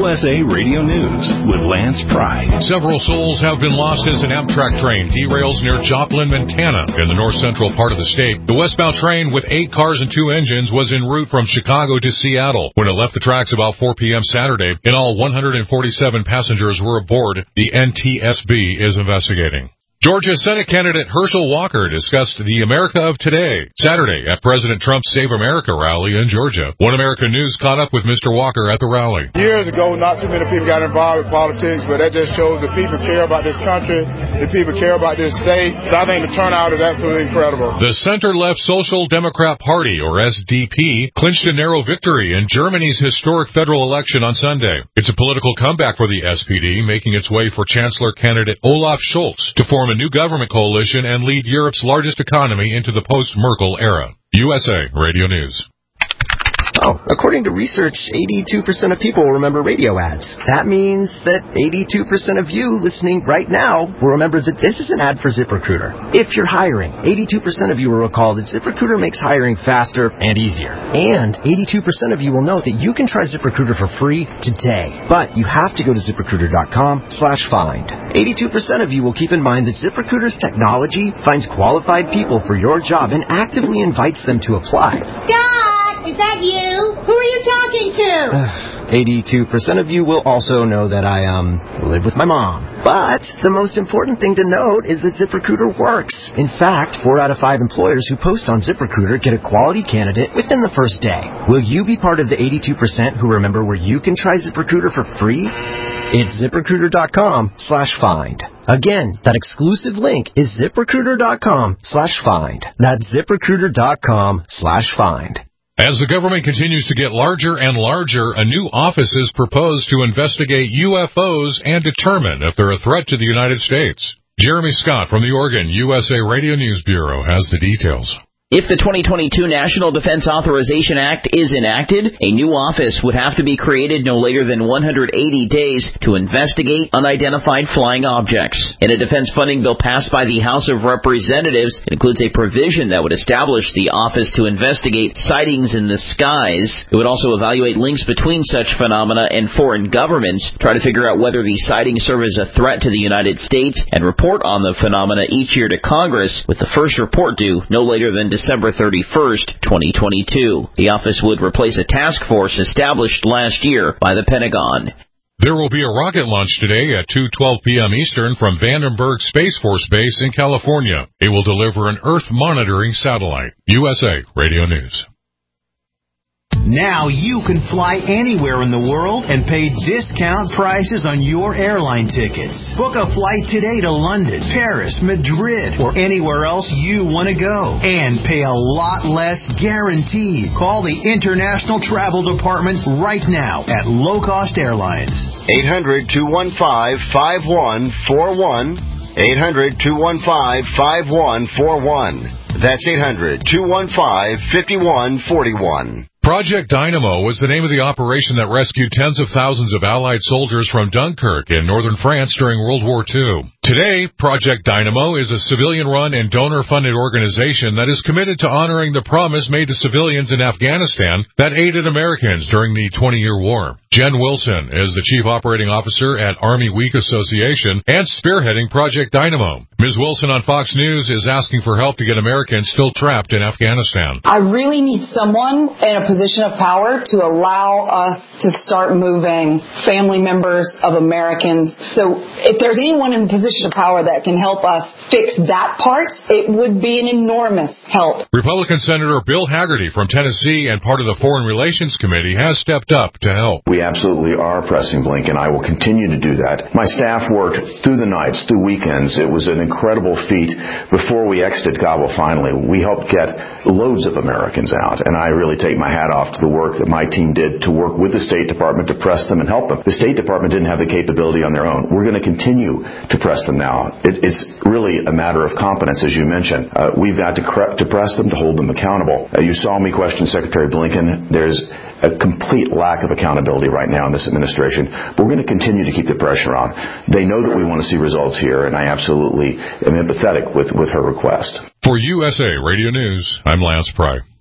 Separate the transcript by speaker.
Speaker 1: USA Radio News with Lance Pry.
Speaker 2: Several souls have been lost as an Amtrak train derails near Joplin, Montana, in the north-central part of the state. The westbound train with 8 cars and 2 engines was en route from Chicago to Seattle when it left the tracks about 4 p.m. Saturday. In all, 147 passengers were aboard. The NTSB is investigating. Georgia Senate candidate Herschel Walker discussed the America of today Saturday at President Trump's Save America rally in Georgia. One American News caught up with Mr. Walker at the rally.
Speaker 3: Years ago, not too many people got involved with politics, but that just shows that people care about this country, that people care about this state. I think the turnout is absolutely incredible.
Speaker 2: The center-left Social Democrat Party, or SDP, clinched a narrow victory in Germany's historic federal election on Sunday. It's a political comeback for the SPD, making its way for Chancellor candidate Olaf Scholz to form a new government coalition and lead Europe's largest economy into the post-Merkel era. USA Radio News.
Speaker 4: According to research, 82% of people will remember radio ads. That means that 82% of you listening right now will remember that this is an ad for ZipRecruiter. If you're hiring, 82% of you will recall that ZipRecruiter makes hiring faster and easier. And 82% of you will know that you can try ZipRecruiter for free today. But you have to go to ZipRecruiter.com/find. 82% of you will keep in mind that ZipRecruiter's technology finds qualified people for your job and actively invites them to apply.
Speaker 5: Is that you? Who are you talking to?
Speaker 4: 82% of you will also know that I, live with my mom. But the most important thing to note is that ZipRecruiter works. In fact, 4 out of 5 employers who post on ZipRecruiter get a quality candidate within the first day. Will you be part of the 82% who remember where you can try ZipRecruiter for free? It's ZipRecruiter.com/find. Again, that exclusive link is ZipRecruiter.com/find. That's ZipRecruiter.com/find.
Speaker 2: As the government continues to get larger and larger, a new office is proposed to investigate UFOs and determine if they're a threat to the United States. Jeremy Scott from the Oregon USA Radio News Bureau has the details.
Speaker 6: If the 2022 National Defense Authorization Act is enacted, a new office would have to be created no later than 180 days to investigate unidentified flying objects. In a defense funding bill passed by the House of Representatives, it includes a provision that would establish the office to investigate sightings in the skies. It would also evaluate links between such phenomena and foreign governments, try to figure out whether these sightings serve as a threat to the United States, and report on the phenomena each year to Congress, with the first report due no later than December 31st, 2022. The office would replace a task force established last year by the Pentagon.
Speaker 2: There will be a rocket launch today at 2:12 p.m. Eastern from Vandenberg Space Force Base in California. It will deliver an Earth monitoring satellite. USA Radio News.
Speaker 7: Now you can fly anywhere in the world and pay discount prices on your airline tickets. Book a flight today to London, Paris, Madrid, or anywhere else you want to go. And pay a lot less guaranteed. Call the International Travel Department right now at Low Cost Airlines.
Speaker 8: 800-215-5141. 800-215-5141. That's 800-215-5141.
Speaker 2: Project Dynamo was the name of the operation that rescued tens of thousands of Allied soldiers from Dunkirk in northern France during World War II. Today, Project Dynamo is a civilian-run and donor-funded organization that is committed to honoring the promise made to civilians in Afghanistan that aided Americans during the 20-year war. Jen Wilson is the Chief Operating Officer at Army Week Association and spearheading Project Dynamo. Ms. Wilson on Fox News is asking for help to get Americans still trapped in Afghanistan.
Speaker 9: I really need someone in a position of power to allow us to start moving family members of Americans. So if there's anyone in a position of power that can help us fix that part, it would be an enormous help.
Speaker 2: Republican Senator Bill Hagerty from Tennessee and part of the Foreign Relations Committee has stepped up to help.
Speaker 10: We absolutely are pressing Blinken. I will continue to do that. My staff worked through the nights, through weekends. It was an incredible feat. Before we exited Kabul finally, we helped get loads of Americans out, and I really take my hat off to the work that my team did to work with the State Department to press them and help them. The State Department didn't have the capability on their own. We're going to continue to press them now. It's really a matter of competence, as you mentioned. We've got to press them, to hold them accountable. You saw me question Secretary Blinken. There's a complete lack of accountability right now in this administration. But we're going to continue to keep the pressure on. They know that we want to see results here, and I absolutely am empathetic with her request.
Speaker 2: For USA Radio News, I'm Lance Pry.